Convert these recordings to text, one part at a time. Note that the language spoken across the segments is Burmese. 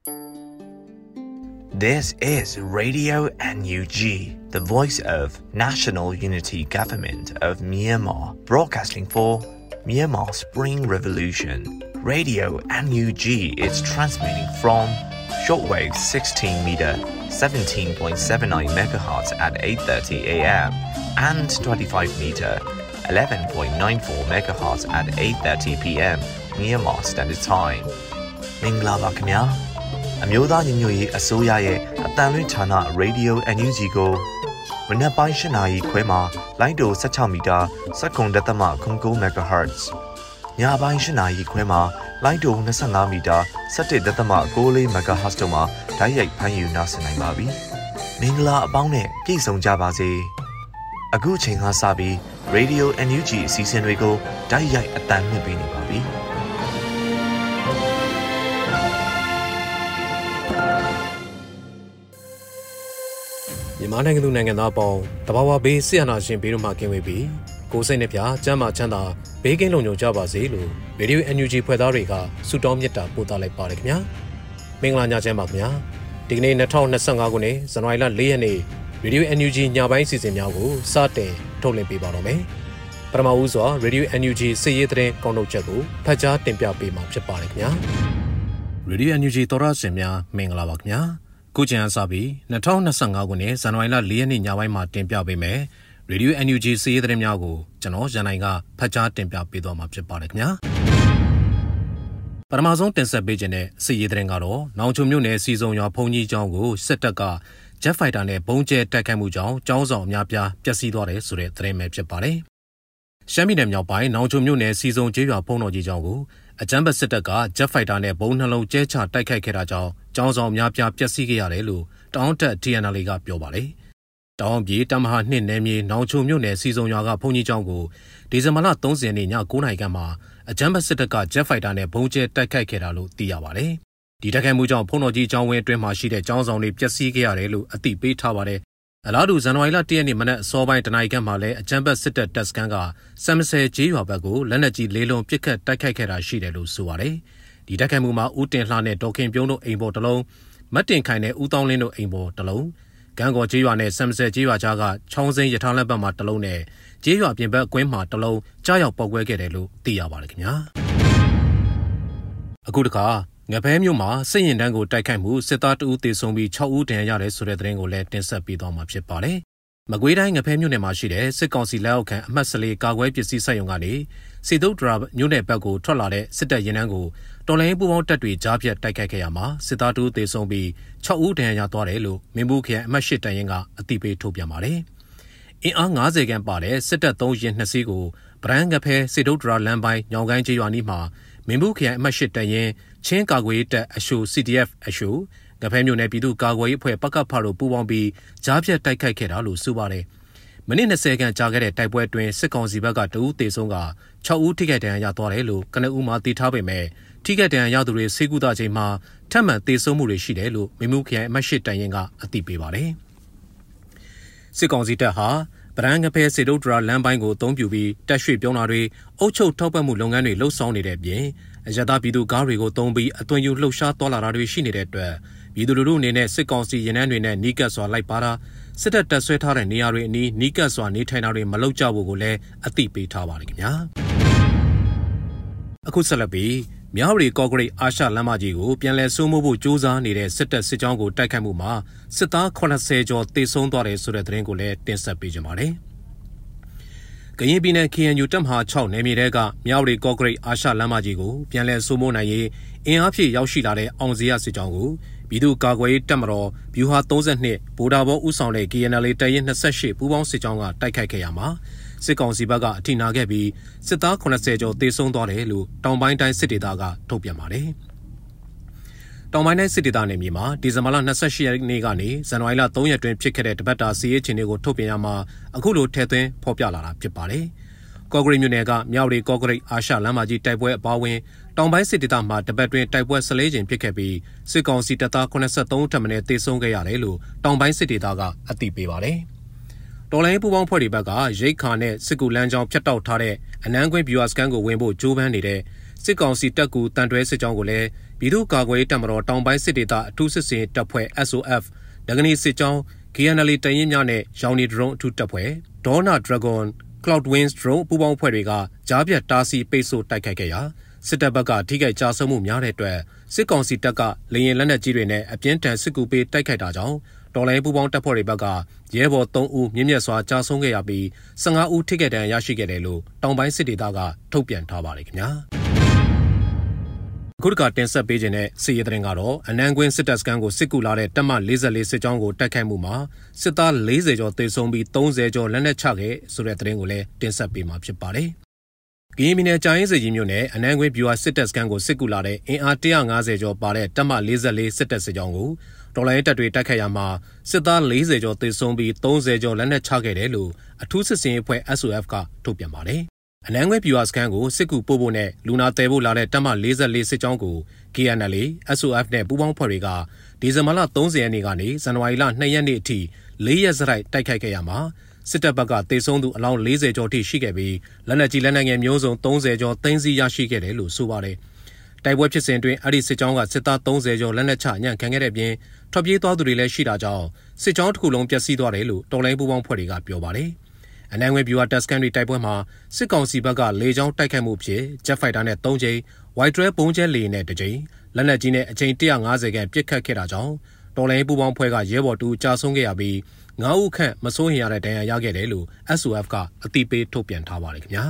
This is Radio NUG, the voice of National Unity Government of Myanmar, broadcasting for Myanmar Spring Revolution. Radio NUG is transmitting from shortwave 16 meter, 17.79 megahertz at 8:30 a.m. and 25 meter, 11.94 megahertz at 8:30 p.m. Myanmar Standard Time. မင်္ဂလာပါခင်ဗျာအမျိုးသားညီညွတ်ရေးအစိုးရရဲ့အတန်လွင့်ဌာန Radio NUG ကိုမနက်ပိုင်း8 နာရီခွဲမှာလိုင်းတို16မီတာ7.9 MHz ညပိုင်း8 နာရီခွဲမှာလိုင်းတို25မီတာ17.6 MHz တို့မှာဓာတ်ရိုက်ဖမ်းယူနိုင်နိုင်ပါပြီမင်္ဂလာအပေါင်းနဲ့ပြည့်စုံကြပါစေအခုချိန်ကစပြီး Radio NUG အစီအစဉ်တွေကိုဓာတ်ရိုက်အတန်လွှင့်ပေးနေပါပြီမြန်မာနိုင်ငံသူနိုင်ငံသားပေါင်းတဘာဝဘေးဆရာနာရှင်ဘေးတို့မှကင်းဝေးပြီးကိုယ်စိတ်နှပြကျန်းမာချမ်းသာဘေးကင်းလုံခြုံကြပါစေလို့ Radio NUG ဖွဲ့သားတွေကဆုတောင်းမြတ်တာပို့သလိုက်ပါတယ်ခင်ဗျာမင်္ဂလာညချမ်းပါခင်ဗျာဒီကနေ့2025ခုနှစ်ဇန်နဝါရီလ4ရက်နေ့ Radio NUG ညပိုင်းစီစဉ်များကိုစတင်ထုတ်လွှင့်ပေးပါတော့မယ်ပထမဦးစွာ Radio NUG စီရေးတဲ့ကောင်းထုတ်ချက်ကိုဖတ်ကြားတင်ပြပေးမှာဖြစ်ပါတယ်ခင်ဗျာ Radio NUG တော်ရစင်များမင်္ဂလာပါခင်ဗျာခုချိန်အစပြီး2025ခုနှစ်ဇန်နဝါရီလ4ရက်နေ့ညပိုင်းမှာတင်ပြပေးမယ် Radio NUG စီးရီးသတင်းများကိုကျွန်တော်ရန်နိုင်ကဖတ်ကြားတင်ပြပေးသွားမှာဖြစ်ပါတယ်ခင်ဗျာပထမဆုံးတင်ဆက်ပေးခြင်းတဲ့စီးရီးသတင်းကတော့နောင်ချုံမြို့နယ်စီစုံရွာဖုန်ကြီးကျောင်းကိုစစ်တပ်က Jet Fighter နဲ့ဘုံကျဲတိုက်ခိုက်မှုကြောင့်ကျောင်းဆောင်အများပြားပျက်စီးသွားတယ်ဆိုတဲ့သတင်းပဲဖြစ်ပါတယ်ရှမ်းပြည်နယ်မြောက်ပိုင်းနောင်ချုံမြို့နယ်စီစုံကျေးရွာဖုန်တော်ကြီးကျောင်းကိုအကြမ်းဖက်စစ်တပ်က Jet Fighter နဲ့ဘုံနှလုံးကျဲချတိုက်ခိုက်ခဲ့တာကြောင့်ကျောင်းဆောင်များပြားပျက်စီးခဲ့ရတယ်လို့တောင်တက် TNL ကပြောပါတယ်။တောင်ပြည်တမဟာ2နယ်မြေနောင်ချုံမြို့နယ်စီစုံရွာကဘုံကြီးကျောင်းကိုဒီဇင်ဘာလ30ရက်နေ့ည9:00နာရီခန့်မှာအကြမ်းဖက်စစ်တပ်က Jet Fighter နဲ့ဘုံကျဲတိုက်ခိုက်ခဲ့တာလို့သိရပါတယ်။ဒီတိုက်ခိုက်မှုကြောင့်ဖုန်တော်ကြီးကျောင်းဝင်းအတွင်းမှာရှိတဲ့ကျောင်းဆောင်တွေပျက်စီးခဲ့ရတယ်လို့အသိပေးထားပါတယ်။အလားတူဇန်နဝါရီလ1ရက်နေ့မနက်အစောပိုင်းတနာရီခန့်မှာလည်းအကြမ်းဖက်စစ်တပ်တပ်စခန်းကစမ်မဆယ်ကျေးရွာဘက်ကိုလက်နက်ကြီးလေးလုံးပစ်ခတ်တိုက်ခိုက်ခဲ့တာရှိတယ်လို့ဆိုပါတယ်။ဒီတိုက်ခိုက်မှုမှာဦးတင်လှနဲ့ဒေါခင်ပြုံးတို့အိမ်ပေါ်တစ်လုံးမတ်တင်ခိုင်နဲ့ဦးတောင်းလင်းတို့အိမ်ပေါ်တစ်လုံးကံကော်ကျေးရွာနဲ့စမ်မဆယ်ကျေးရွာကြားကချောင်းစိမ်းရထားလက်ဘက်မှာတစ်လုံးနဲ့ကျေးရွာပြင်ဘက်ကွင်းမှာတစ်လုံးကြားရောက်ပေါက်ကွဲခဲ့တယ်လို့သိရပါတယ်ခင်ဗျာအခုတခါငဖဲမြို့မှာစစ်ရင်တန်းကိုတိုက်ခိုက်မှုစစ်သား2ဦးသေဆုံးပြီး6ဦးဒဏ်ရာရတယ်ဆိုတဲ့သတင်းကိုလည်းတင်ဆက်ပေးသွားမှာဖြစ်ပါတယ်မကွေးတိုင်းငဖဲမြို့နယ်မှာရှိတဲ့စစ်ကောင်စီလက်အောက်ခံအမှတ်14ကာကွယ်ပစ္စည်းစက်ရုံကနေစေတုတ်ဒရာမြို့နယ်ဘက်ကိုထွက်လာတဲ့စစ်တပ်ရင်တန်းကိုတော်လိုင်းပူပေါင်းတပ်တွေကြားဖြတ်တိုက်ခိုက်ခဲ့ရမှာစစ်သား2ဦးသေဆုံးပြီး6ဦးဒဏ်ရာရသွားတယ်လို့မင်းဘူးခရိုင်အမှတ်8တန်ရင်ကအသိပေးထုတ်ပြန်ပါတယ်အင်အား90ခန့်ပါတဲ့စစ်တပ်3ရင်2စီးကိုဗရန်ငဖဲစေတုတ်ဒရာလမ်းပိုင်းညောင်ကိုင်းကျေးရွာနီးမှာမင်းဘူးခရိုင်အမှတ်8တန်ရင်ချင်းကာကွယ်တပ်အရှု CDF အရှုငဖဲမြို့နယ်ပြည်သူ့ကာကွယ်ရေးအဖွဲ့ပကဖတို့ပူးပေါင်းပြီးကြားဖြတ်တိုက်ခိုက်ခဲ့တာလို့ဆိုပါတယ်မိနစ်20ခန့်ကြာခဲ့တဲ့တိုက်ပွဲအတွင်းစစ်ကောင်စီဘက်က2ဦးသေဆုံးက6ဦးထိခိုက်ဒဏ်ရာရသွားတယ်လို့ကနဦးမှာသိထားပေမဲ့ထိခိုက်ဒဏ်ရာရသူတွေဆေးကုသချိန်မှာထပ်မံသေဆုံးမှုတွေရှိတယ်လို့မင်းမှုခရိုင်အမှတ်8တန်ရင်ကအသိပေးပါတယ်စစ်ကောင်စီတပ်ဟာဗရန်ငဖဲစေတုတ်ဒရာလမ်းပိုင်းကိုအသုံးပြုပြီးတက်ရွှေ့ပြောင်းတာတွေအုပ်ချုပ်ထောက်ပံ့မှုလုပ်ငန်းတွေလှုပ်ဆောင်နေတဲ့ပြင်အရသာပြည်သူကားတွေကိုသုံးပြီးအသွင်ယူလှုပ်ရှားသွားလာတာတွေရှိနေတဲ့အတွက်ပြည်သူလူထုအနေနဲ့စစ်ကောင်စီရင်နှန်းတွေနဲ့နီးကပ်စွာလိုက်ပါတာစစ်တပ်တပ်ဆွဲထားတဲ့နေရာတွေအနီးနီးကပ်စွာနေထိုင်တာတွေမလုပ်ကြဖို့ကိုလည်းအသိပေးထားပါတယ်ခင်ဗျာအခုဆက်လက်ပြီးမြဝတီကော့ဂရိတ်အာရှလမ်းမကြီးကိုပြန်လည်စိုးမိုးဖို့ကြိုးစားနေတဲ့စစ်တပ်စစ်ကြောင်းကိုတိုက်ခိုက်မှုမှာစစ်သား80ကျော်သေဆုံးသွားတယ်ဆိုတဲ့သတင်းကိုလည်းတင်ဆက်ပေးကြပါမယ်ကရင်ပြည်နယ် KNU တပ်မဟာ6နယ်မြေတဲကမြဝတီကော့ဂရိတ်အာရှလမ်းမကြီးကိုပြန်လည်စိုးမိုးနိုင်ရေးအင်အားဖြည့်ရောက်ရှိလာတဲ့အောင်စရစစ်ကြောင်းကိုပြည်သူ့ကာကွယ်ရေးတပ်မတော်ဗျူဟာ32ဗိုလ်တပ်ဘောဦးဆောင်တဲ့ KNL တပ်ရင်း28ပူးပေါင်းစစ်ကြောင်းကတိုက်ခိုက်ခဲ့ရမှာစစ်ကောင်စီဘက်ကအထိနာခဲ့ပြီးစစ်သား80ကျော်သေဆုံးသွားတယ်လို့တောင်ပိုင်းတိုင်းစစ်ဒေသကထုတ်ပြန်ပါတယ်တောင်ပိုင်းတိုင်းစစ်ဒေသနယ်မြေမှာဒီဇင်ဘာလ28ရက်နေ့ကနေဇန်နဝါရီလ3ရက်တွင်ဖြစ်ခဲ့တဲ့တပတ်တာစီးရေးချင်းတွေကိုထုတ်ပြန်ရမှာအခုလိုထည့်သွင်းဖော်ပြလာတာဖြစ်ပါတယ်ကော့ဂရိတ်မြို့နယ်ကမြဝတီကော့ဂရိတ်အာရှလမ်းမကြီးတိုက်ပွဲအပါအဝင်တောင်ပိုင်းစစ်ဒေသမှာတပတ်တွင်တိုက်ပွဲ14ကြိမ်ဖြစ်ခဲ့ပြီးစစ်ကောင်စီတပ်သား83ဦးထပ်မံသေဆုံးခဲ့ရတယ်လို့တောင်ပိုင်းစစ်ဒေသကအသိပေးပါတယ်တော်လိုင်းပူပေါင်းဖွဲ့တွေဘက်ကရိတ်ခါနဲ့စစ်ကူလမ်းကြောင်းဖြတ်တောက်ထားတဲ့အနန်းကွင်းဗျူဟာစကန်ကိုဝင်ဖို့ကြိုးပမ်းနေတဲ့စစ်ကောင်စီတပ်ကူတန်တွဲစစ်ကြောင်းကိုလည်းပြည်သူ့ကာကွယ်ရေးတပ်မတော်တောင်ပိုင်းစစ်ဒေသအထူးစစ်စင်တပ်ဖွဲ့ SOF ဒဂနီစစ်ကြောင်း KNL တရင်များနဲ့ရောင်နီဒရုန်းအထူးတပ်ဖွဲ့ဒေါနာဒရာဂွန် Cloudwings drone ပူးပေါင်းဖွဲ့တွေကကြားပြတ်တားဆီးပိတ်ဆို့တိုက်ခိုက်ခဲ့ရာစစ်တပ်ဘက်ကထိခိုက်ကြဆုံးမှုများတဲ့အတွက်စစ်ကောင်စီတပ်ကလေရင်လက်နက်ကြီးတွေနဲ့အပြင်းထန်စစ်ကူပေးတိုက်ခိုက်တာကြောင့်တော်လိုင်းပူးပေါင်းတပ်ဖွဲ့တွေဘက်ကရဲဘော်3ဦးမြင့်မြတ်စွာကြာဆုံးခဲ့ရပြီး15ဦးထိခိုက်ဒဏ်ရာရရှိခဲ့တယ်လို့တောင်ပိုင်းစစ်ဒေသကထုတ်ပြန်ထားပါတယ်ခင်ဗျာခုတစ်ခါတင်ဆက်ပေးခြင်းတဲ့စစ်ရေးသတင်းကတော့အနန်းကွင်းစစ်တပ်စခန်းကိုစစ်ကူလာတဲ့တပ်မ44စစ်ကြောင်းကိုတိုက်ခိုက်မှုမှာစစ်သား40ကျော်သေဆုံးပြီး30ကျော်လက်နက်ချခဲ့ဆိုတဲ့သတင်းကိုလည်းတင်ဆက်ပေးမှာဖြစ်ပါတယ်။ကရင်ပြည်နယ်ကြာရင်စီကြီးမြို့နယ်အနန်းကွင်းဗျူဟာစစ်တပ်စခန်းကိုစစ်ကူလာတဲ့အင်အား150ကျော်ပါတဲ့တပ်မ44စစ်တပ်စစ်ကြောင်းကိုတော်လိုင်းတပ်တွေတိုက်ခိုက်ရမှာစစ်သား40ကျော်သေဆုံးပြီး30ကျော်လက်နက်ချခဲ့တယ်လို့အထူးစစ်စင်ရေးအဖွဲ့ SOF ကထုတ်ပြန်ပါတယ်။အနန်းကွင်းဗျူဟာစခန်းကိုစစ်ကူပို့ဖို့နဲ့လူနာတဲဖို့လာတဲ့တပ်မ44စစ်ကြောင်းကို KNL, SOF နဲ့ပူးပေါင်းဖွဲ့တွေကဒီဇင်ဘာလ30ရက်နေ့ကနေဇန်နဝါရီလ2ရက်နေ့အထိ4ရက်စရိုက်တိုက်ခိုက်ခဲ့ရမှာစစ်တပ်ဘက်ကတေဆုံးသူအလောင်း40ကျော်ထိရှိခဲ့ပြီးလက်နက်ကြီးလက်နက်ငယ်မျိုးစုံ30ကျော်သိမ်းဆည်းရရှိခဲ့တယ်လို့ဆိုပါတယ်။တိုက်ပွဲဖြစ်စဉ်တွင်အဲ့ဒီစစ်ကြောင်းကစစ်သား30ကျော်လက်နက်ချညံ့ခံခဲ့တဲ့ပြင်ထွက်ပြေးသွားသူတွေလည်းရှိတာကြောင့်စစ်ကြောင်းတစ်ခုလုံးပျက်စီးသွားတယ်လို့တော်လိုင်းပူးပေါင်းဖွဲ့တွေကပြောပါတယ်။အနန်းငွေဗျူဟာတပ်စခန်းတွေတိုက်ပွဲမှာစစ်ကောင်စီဘက်ကလေကြောင်းတိုက်ခိုက်မှုဖြစ်ဂျက်ဖိုက်တာနဲ့3ကြိမ်ဝိုက်ဒရဲပုံကျဲလေနဲ့2ကြိမ်လက်နက်ကြီးနဲ့အကြိမ်150ခန့်ပစ်ခတ်ခဲ့တာကြောင့်တော်လိုင်းပူးပေါင်းဖွဲ့ကရဲဘော်တူကြာဆုံးခဲ့ရပြီး9ဦးခန့်မစိုးရင်ရတဲ့ဒဏ်ရာရခဲ့တယ်လို့ SOF ကအသိပေးထုတ်ပြန်ထားပါတယ်ခင်ဗျာ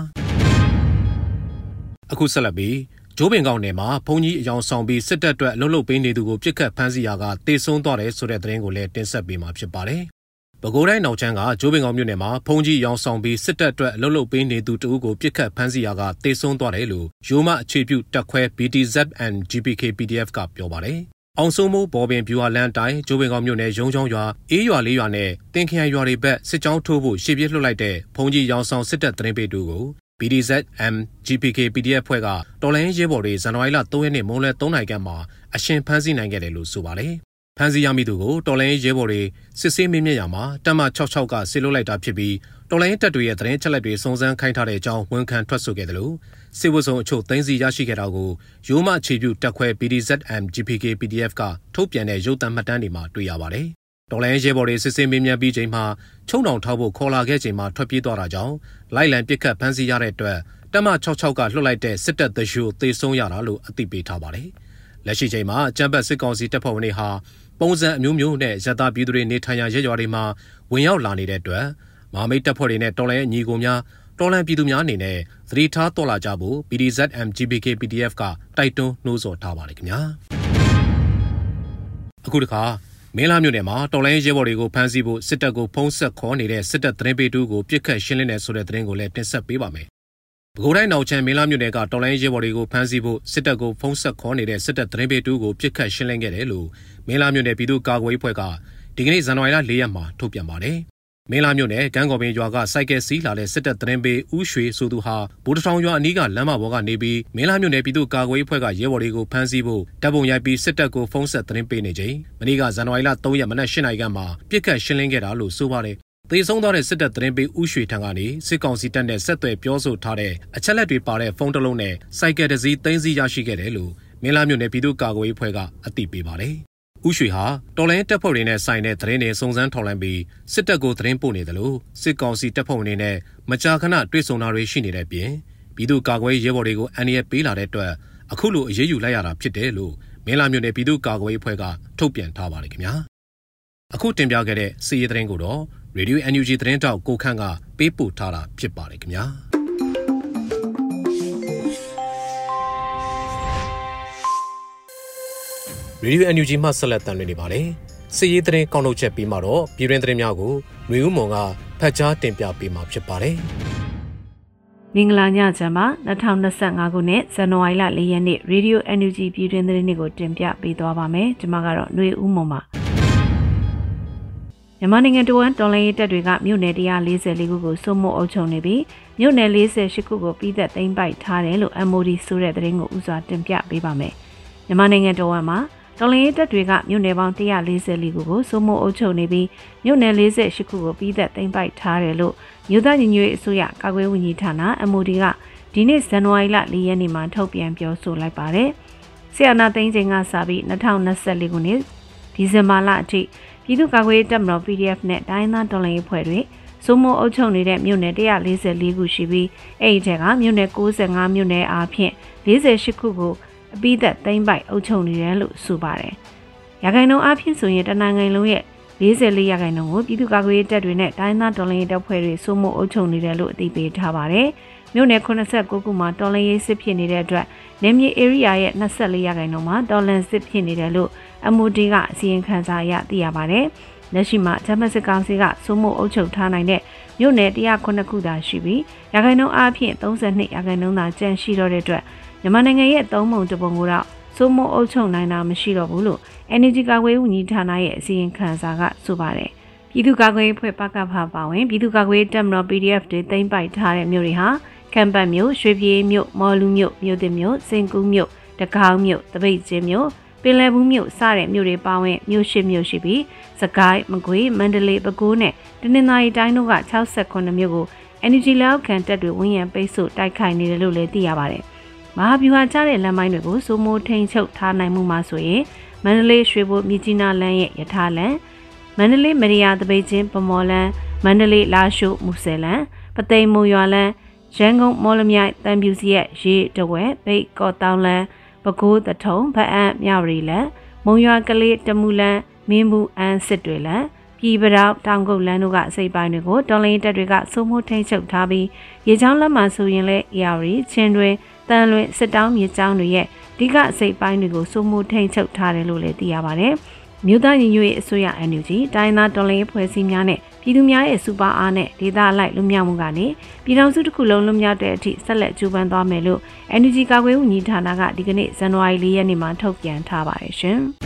အခုဆက်လက်ပြီးဂျိုးပင်ကောက်နယ်မှာဘုံကြီးအယောင်ဆောင်ပြီးစစ်တပ်အတွက်အလုပ်လုပ်ပေးနေသူကိုပြစ်ခတ်ဖမ်းဆီးရာကတေဆုံးသွားတယ်ဆိုတဲ့သတင်းကိုလည်းတင်ဆက်ပေးမှာဖြစ်ပါတယ်ပဲခူးတိုင်းနောက်ချမ်းကဂျိုးပင်ကောက်မြို့နယ်မှာဘုံကြီးအယောင်ဆောင်ပြီးစစ်တပ်အတွက်အလုပ်လုပ်ပေးနေသူတဦးကိုပြစ်ခတ်ဖမ်းဆီးရာကတေဆုံးသွားတယ်လို့ရိုးမအခြေပြုတပ်ခွဲ BTZ and GPK PDF ကပြောပါတယ်အောင်စိုးမိုးဘော်ပင်ဗျူဟာလန်တိုင်းဂျိုးပင်ကောက်မြို့နယ်ရုံချောင်းရွာအေးရွာလေးရွာနဲ့တင်ခရိုင်ရွာတွေဘက်စစ်ကြောင်းထိုးဖို့ရှေ့ပြေးလှုပ်လိုက်တဲ့ဘုံကြီးရောင်ဆောင်စစ်တပ်သတင်းပေးတူကို BTZ and GPK PDF ဖွဲ့ကတော်လိုင်းရဲဘော်တွေဇန်နဝါရီလ3ရက်နေ့မွန်းလွဲ3နာရီခန့်မှာအရှင်ဖမ်းဆီးနိုင်ခဲ့တယ်လို့ဆိုပါတယ်။ဖမ်းဆီးရမိသူကိုတော်လိုင်းရဲဘော်တွေစစ်ဆေးမေးမြန်းရာမှာတပ်မ66ကဆေးလွတ်လိုက်တာဖြစ်ပြီးတော်လိုင်းတပ်တွေရဲ့သတင်းချက်လက်တွေစုံစမ်းခိုင်းထားတဲ့အကြောင်းဝန်ခံထွက်ဆိုခဲ့တယ်လို့စစ်ဝတ်စုံအချို့သိမ်းဆည်းရရှိခဲ့တာကိုရိုးမအခြေပြုတပ်ခွဲ BTZ and GPK PDF ကထုတ်ပြန်တဲ့ရုပ်သံမှတ်တမ်းတွေမှာတွေ့ရပါတယ်။တော်လိုင်းရဲဘော်တွေစစ်ဆေးမေးမြန်းပြီးချိန်မှာချုံတောင်ထောက်ဖို့ခေါ်လာခဲ့ချိန်မှာထွက်ပြေးသွားတာကြောင့်လိုက်လံပစ်ခတ်ဖမ်းဆီးရတဲ့အတွက်တပ်မ66ကလွှတ်လိုက်တဲ့စစ်တပ်သရှုသေဆုံးရတာလို့အသိပေးထားပါတယ်။လက်ရှိချိန်မှာအကြမ်းဖက်စစ်ကောင်စီတပ်ဖွဲ့ဝင်တွေဟာပုံစံအမျိုးမျိုးနဲ့ရတပြည်သူတွေနေထိုင်ရာရဲရွာတွေမှာဝင်ရောက်လာနေတဲ့အတွက်မဟာမိတ်တပ်ဖွဲ့တွေနဲ့တော်လိုင်းညီကိုများတော်လှန်ပြည်သူများအနေနဲ့သတိထားတော်လာကြဖို့ BTZ and GPK PDF ကတိုက်တွန်းနှိုးဆော်ထားပါတယ်ခင်ဗျာအခုတခါမင်းလာမြို့နယ်မှာတော်လိုင်းရဲဘော်တွေကိုဖမ်းဆီးဖို့စစ်တပ်ကိုဖုံးဆက်ခေါ်နေတဲ့စစ်တပ်သတင်းပေးတူကိုပြစ်ခတ်ရှင်းလင်းနေဆိုတဲ့သတင်းကိုလည်းတင်ဆက်ပေးပါမယ်ပဲခူးတိုင်းနောက်ချမ်းမင်းလာမြို့နယ်ကတော်လိုင်းရဲဘော်တွေကိုဖမ်းဆီးဖို့စစ်တပ်ကိုဖုံးဆက်ခေါ်နေတဲ့စစ်တပ်သတင်းပေးတူကိုပြစ်ခတ်ရှင်းလင်းခဲ့တယ်လို့မင်းလာမြို့နယ်ပြည်သူ့ကာကွယ်ရေးအဖွဲ့ကဒီကနေ့ဇန်နဝါရီလ4ရက်မှာထုတ်ပြန်ပါတယ်မင်းလာမြို့နယ်ကန်းကော်ပင်ရွာကစိုက်ကယ်စီးလာတဲ့စစ်တပ်သတင်းပေးဦးရွှေဆိုသူဟာဗိုလ်တထောင်ရွာအနီးကလမ်းမပေါ်ကနေပြီးမင်းလာမြို့နယ်ပြည်သူ့ကာကွယ်ရေးအဖွဲ့ကရဲဘော်တွေကိုဖမ်းဆီးဖို့တပ်ပုံရိုက်ပြီးစစ်တပ်ကိုဖုံးဆက်သတင်းပေးနေချိန်မနေ့ကဇန်နဝါရီလ3ရက်မနက်8နာရီခန့်မှာပြစ်ခတ်ရှင်းလင်းခဲ့တာလို့ဆိုပါတယ်သေဆုံးသွားတဲ့စစ်တပ်သတင်းပေးဦးရွှေထံကနေစစ်ကောင်စီတပ်နဲ့ဆက်သွယ်ပြောဆိုထားတဲ့အချက်လက်တွေပါတဲ့ဖုန်းတစ်လုံးနဲ့စိုက်ကယ်တစ်စီးသိမ်းဆည်းရရှိခဲ့တယ်လို့မင်းလာမြို့နယ်ပြည်သူ့ကာကွယ်ရေးအဖွဲ့ကအသိပေးပါတယ်ဦးရွှေဟာတော်လိုင်းတပ်ဖွဲ့တွေနဲ့ဆိုင်တဲ့သတင်းတွေစုံစမ်းထောက်လှမ်းပြီးစစ်တပ်ကိုသတင်းပို့နေတယ်လို့စစ်ကောင်စီတပ်ဖွဲ့ဝင်တွေနဲ့မကြာခဏတွေ့ဆုံတာတွေရှိနေတဲ့ပြင်ပြည်သူ့ကာကွယ်ရေးရဲဘော်တွေကိုအန်ရပေးလာတဲ့အတွက်အခုလိုအရေးယူလိုက်ရတာဖြစ်တယ်လို့မင်းလာမြို့နယ်ပြည်သူ့ကာကွယ်ရေးအဖွဲ့ကထုတ်ပြန်ထားပါတယ်ခင်ဗျာအခုတင်ပြခဲ့တဲ့စီးရီးသတင်းကိုတော့ Radio NUG သတင်းတောက်ကိုခန့်ကပေးပို့ထားတာဖြစ်ပါတယ်ခင်ဗျာရေဒီယို NUG မှဆက်လက်တင်ပြနေပါတယ်။စစ်ရေးသတင်းကောက်နှုတ်ချက်ပြီးမှတော့ပြည်တွင်းသတင်းများကိုမျိုးဦးမွန်ကဖတ်ကြားတင်ပြပေးမှာဖြစ်ပါတယ်။မင်္ဂလာညချမ်းပါ2025ခုနှစ်ဇန်နဝါရီလ4ရက်နေ့ရေဒီယို NUG ပြည်တွင်းသတင်းတွေကိုတင်ပြပေးသွားပါမယ်။ဒီမှာကတော့ຫນွေဦးမွန်ပါ။မြန်မာနိုင်ငံတော်ဝန်တော်လှန်ရေးတပ်တွေကမြို့နယ်144ခုကိုစိုးမိုးအုပ်ချုပ်နေပြီးမြို့နယ်48ခုကိုပြီးသက်သိမ်းပိုက်ထားတယ်လို့ MOD ဆိုတဲ့သတင်းကိုဥစွာတင်ပြပေးပါမယ်။မြန်မာနိုင်ငံတော်ဝန်မှာတော်လှန်ရေးတပ်တွေကမြို့နယ်ပေါင်း144ခုကိုစိုးမိုးအုပ်ချုပ်နေပြီးမြို့နယ်48ခုကိုပြီးသက်သိမ်းပိုက်ထားတယ်လို့မြို့သားညီညွတ်ရေးအစိုးရကာကွယ်ဝန်ကြီးဌာန MOD ကဒီနေ့ဇန်နဝါရီလ4ရက်နေ့မှာထုတ်ပြန်ပြောဆိုလိုက်ပါတယ်။ဆီယနာသိန်းချင်းကစပြီး2024ခုနှစ်ဒီဇင်ဘာလအထိပြည်သူ့ကာကွယ်ရေးတပ်မတော် PDF နဲ့တိုင်းသားတော်လှန်ရေးဖွဲ့တွေစိုးမိုးအုပ်ချုပ်နေတဲ့မြို့နယ်144ခုရှိပြီးအဲ့ဒီထက်ကမြို့နယ်65မြို့နယ်အားဖြင့်48ခုကိုအပိသက်သိမ်းပိုက်အုပ်ချုပ်နေတယ်လို့ဆိုပါတယ်။ရာခိုင်နှုန်းအားဖြင့်ဆိုရင်တနင်္ဂနွေလုံးရဲ့44ရာခိုင်နှုန်းကိုပြည်သူ့ကာကွယ်ရေးတပ်တွေနဲ့တိုင်းသားတော်လှန်ရေးတပ်ဖွဲ့တွေစိုးမိုးအုပ်ချုပ်နေတယ်လို့အသိပေးထားပါတယ်။မြို့နယ်89ခုမှာတော်လှန်ရေးစစ်ဖြစ်နေတဲ့အတွက်နယ်မြေ area ရဲ့24ရာခိုင်နှုန်းမှာတော်လှန်စစ်ဖြစ်နေတယ်လို့ MOD ကအစီရင်ခံစာအရသိရပါတယ်။လက်ရှိမှာဂျမစစ်ကောင်စီကစိုးမိုးအုပ်ချုပ်ထားနိုင်တဲ့မြို့နယ်109ခုသာရှိပြီးရာခိုင်နှုန်းအားဖြင့်32ရာခိုင်နှုန်းသာကျန်ရှိတော့တဲ့အတွက်မြန်မာနိုင်ငံရဲ့သုံးပုံတစ်ပုံကိုတော့စိုးမိုးအုပ်ချုပ်နိုင်တာမရှိတော့ဘူးလို့ NUG ကာကွယ်ရေးဝန်ကြီးဌာနရဲ့အစီရင်ခံစာကဆိုပါတယ်။ပြည်သူ့ကာကွယ်ရေးဖွဲ့ပကဖပါဝင်ပြည်သူ့ကာကွယ်ရေးတပ်မတော် PDF တွေသိမ်းပိုက်ထားတဲ့မြို့တွေဟာကမ်ပတ်မြို့ရွှေပြည်မြို့မော်လူမြို့မြို့သစ်မြို့စင်ကူးမြို့တကောင်းမြို့တပိတ်ကျင်းမြို့ပင်လယ်ဘူးမြို့စတဲ့မြို့တွေပါဝင်မြို့ရှိမြို့ရှိပြီးစကိုင်းမကွေးမန္တလေးပဲခူးနဲ့တနင်္သာရီတိုင်းတို့က68မြို့ကို NUG လောက်ခံတပ်တွေဝန်းရံပိတ်ဆို့တိုက်ခိုက်နေတယ်လို့လည်းသိရပါတယ်။မဟာဗျူဟာကျတဲ့လမ်းပိုင်းတွေကိုစိုးမိုးထိန်ချုပ်ထားနိုင်မှုမှာဆိုရင်မန္တလေးရွှေဘိုမြကြီးနားလမ်းရဲ့ယထာလမ်းမန္တလေးမရိယာတပိတ်ချင်းပမော်လမ်းမန္တလေးလာရှိုးမူဆယ်လမ်းပသိမ်မုံရွာလမ်းရန်ကုန်မော်လမြိုင်တန်ပြူစီရဲ့ရေတဝဲဘိတ်ကော့တောင်လမ်းပဲခူးတထုံဗအံ့မြဝတီလမ်းမုံရွာကလေးတမူလမ်းမင်းဘူးအန်းစစ်တွေလမ်းပြည်ပတောင်တောင်ကုတ်လမ်းတို့ကအစိပ်ပိုင်းတွေကိုတော်လိုင်းတပ်တွေကစိုးမိုးထိန်ချုပ်ထားပြီးရေချောင်းလက်မှဆိုရင်လည်းအေရီချင်းတွင်တန်လွင်စစ်တောင်းမြေချောင်းတွေရဲ့အဓိကအစိပ်ပိုင်းတွေကိုစိုးမိုးထိန်ချုပ်ထားတယ်လို့လည်းသိရပါတယ်။မြို့သားညီညွတ်ရေးအစိုးရ NUG တိုင်းသားတော်လှန်ရေးဖွဲ့စည်းများနဲ့ပြည်သူများရဲ့စူပါအားနဲ့ဒေသအလိုက်လွတ်မြောက်မှုကနေပြည်ထောင်စုတစ်ခုလုံးလွတ်မြောက်တဲ့အထိဆက်လက်ကြိုးပမ်းသွားမယ်လို့ NUG ကာကွယ်ရေးဝန်ကြီးဌာနကဒီကနေ့ဇန်နဝါရီ4ရက်နေ့မှာထုတ်ပြန်ထားပါတယ်ရှင်။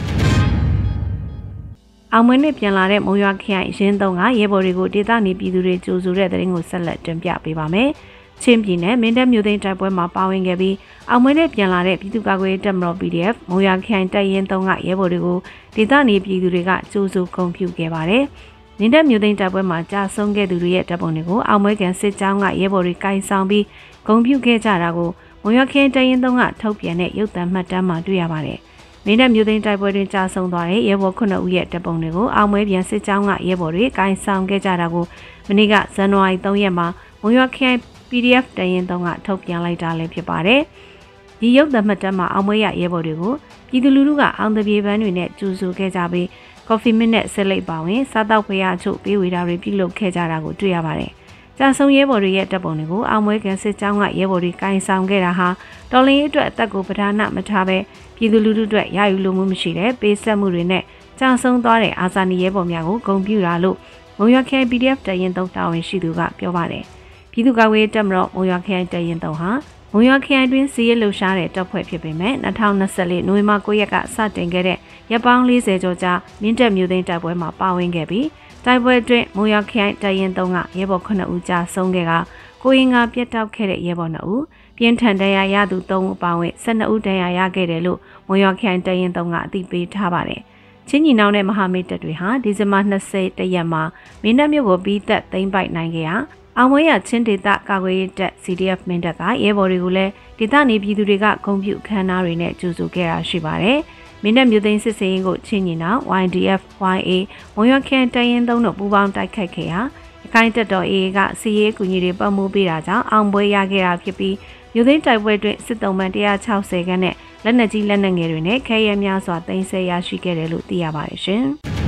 အောင်မွေးနဲ့ပြန်လာတဲ့မုံရွာခရိုင်ရင်းသုံးကရဲဘော်တွေကိုဒေသနေပြည်သူတွေကြိုဆိုတဲ့တဲ့ရင်ကိုဆက်လက်တင်ပြပေးပါမယ်။ချင်းပြည်နယ်မင်းတပ်မြို့သိမ်းတိုက်ပွဲမှာပါဝင်ခဲ့ပြီးအောင်မွေးနဲ့ပြန်လာတဲ့ပြည်သူ့ကာကွယ်ရေးတပ်မတော် PDF မုံရွာခရိုင်တပ်ရင်းသုံးကရဲဘော်တွေကိုဒေသနေပြည်သူတွေကကြိုဆိုဂုဏ်ပြုခဲ့ပါတယ်။မင်းတပ်မြို့သိမ်းတိုက်ပွဲမှာကြာဆုံးခဲ့သူတွေရဲ့တပ်ပုံတွေကိုအောင်မွေးကန်စစ်ကြောင်းကရဲဘော်တွေကင်ဆောင်ပြီးဂုဏ်ပြုခဲ့ကြတာကိုမုံရွာခရိုင်တပ်ရင်းသုံးကထုတ်ပြန်တဲ့ရုပ်သံမှတ်တမ်းမှာတွေ့ရပါတယ်။မင်းတပ်မြို့သိမ်းတိုက်ပွဲတွင်ကြာဆုံးသွားတဲ့ရဲဘော်9ဦးရဲ့တပ်ပုံတွေကိုအောင်မွေးပြန်စစ်ကြောင်းကရဲဘော်တွေကင်ဆောင်ခဲ့ကြတာကိုမနေ့ကဇန်နဝါရီ3ရက်မှာမုံရွာခရိုင် PDF တရင်သုံးကထုတ်ပြန်လိုက်တာလည်းဖြစ်ပါတယ်။ဒီရုပ်သံမှတ်တမ်းမှာအောင်မွေးရရဲဘော်တွေကိုပြည်သူလူထုကအောင်တပြေပန်းတွေနဲ့ကြိုဆိုခဲ့ကြပြီးကော်ဖီမစ်နဲ့ဆက်လက်ပါဝင်စားတောက်ဖရာချို့ပေးဝေတာတွေပြုလုပ်ခဲ့ကြတာကိုတွေ့ရပါတယ်။ကြာဆုံးရဲဘော်တွေရဲ့တပ်ပုံတွေကိုအောင်မွေးကန်စစ်ကြောင်းကရဲဘော်တွေကင်ဆောင်ခဲ့တာဟာတော်လင်းအတွက်အသက်ကိုပဓာနမထားပဲပြည်သူလူထုအတွက်ရယူလိုမှုမရှိတဲ့ပေးဆက်မှုတွေနဲ့ကြာဆုံးသွားတဲ့အာဇာနည်ရဲဘော်များကိုဂုဏ်ပြုတာလို့မုံရွာခရိုင် PDF တရင်သုံးတာဝန်ရှိသူကပြောပါတယ်။ပြည်သူ့ကာကွယ်ရေးတပ်မတော်မုံရွာခရိုင်တရင်သုံးဟာမုံရွာခရိုင်တွင်စီးရဲလှုပ်ရှားတဲ့တပ်ဖွဲ့ဖြစ်ပေမဲ့2024နိုဝင်ဘာ9ရက်ကစတင်ခဲ့တဲ့ရပ်ပေါင်း40ကျော်ကြာမင်းတပ်မြို့သိမ်းတိုက်ပွဲမှာပါဝင်ခဲ့ပြီးတိုက်ပွဲအတွင်းမုံရွာခရိုင်တရင်သုံးကရဲဘော်9ဦးကြာဆုံးခဲ့ကကိုရင်ကပြတ်တောက်ခဲ့တဲ့ရဲဘော်2ဦးပြင်းထန်ဒဏ်ရာရသူ3ဦးပါဝင်12ဦးဒဏ်ရာရခဲ့တယ်လို့မုံရွာခရိုင်တရင်သုံးကအသိပေးထားပါတယ်။ချင်းညီနောင်တဲ့မဟာမိတ်တပ်တွေဟာဒီဇင်ဘာ21ရက်မှာမင်းတပ်မြို့ကိုပြီးသက်သိမ်းပိုက်နိုင်ခဲ့ရာအောင်မွေးရချင်းဒေသကာကွယ်ရေးတပ် CDF မင်းတပ်ကရဲဘော်တွေကိုလည်းဒေသနေပြည်သူတွေကဂုဏ်ပြုအခမ်းအနားတွေနဲ့ကြိုဆိုခဲ့တာရှိပါတယ်။မင်းတပ်မြို့သိမ်းစစ်စင်ရင်ကိုချင်းညီနောင် YDF YA မုံရွာခရိုင်တရင်သုံးတို့ပူးပေါင်းတိုက်ခိုက်ခဲ့ရာရခိုင်တပ်တော် AA ကစီရေးအကူအညီတွေပတ်မိုးပေးတာကြောင့်အောင်ပွဲရခဲ့တာဖြစ်ပြီးမြို့သိမ်းတိုက်ပွဲတွင်စစ်တုံးမှန်160ခန်းနဲ့လက်နက်ကြီးလက်နက်ငယ်တွေနဲ့ခဲယမ်းများစွာသိမ်းဆည်းရရှိခဲ့တယ်လို့သိရပါတယ်ရှင်